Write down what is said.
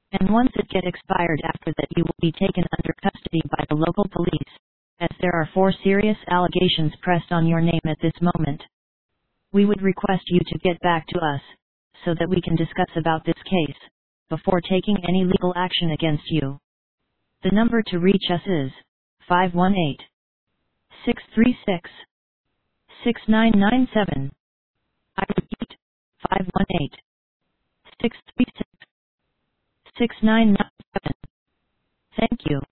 and once it get expired after that you will be taken under custody by the local police, as there are 4 serious allegations pressed on your name at this moment. We would request you to get back to us, so that we can discuss about this case, before taking any legal action against you. The number to reach us is 518-636-6997. I repeat, 518-636-6997. Thank you.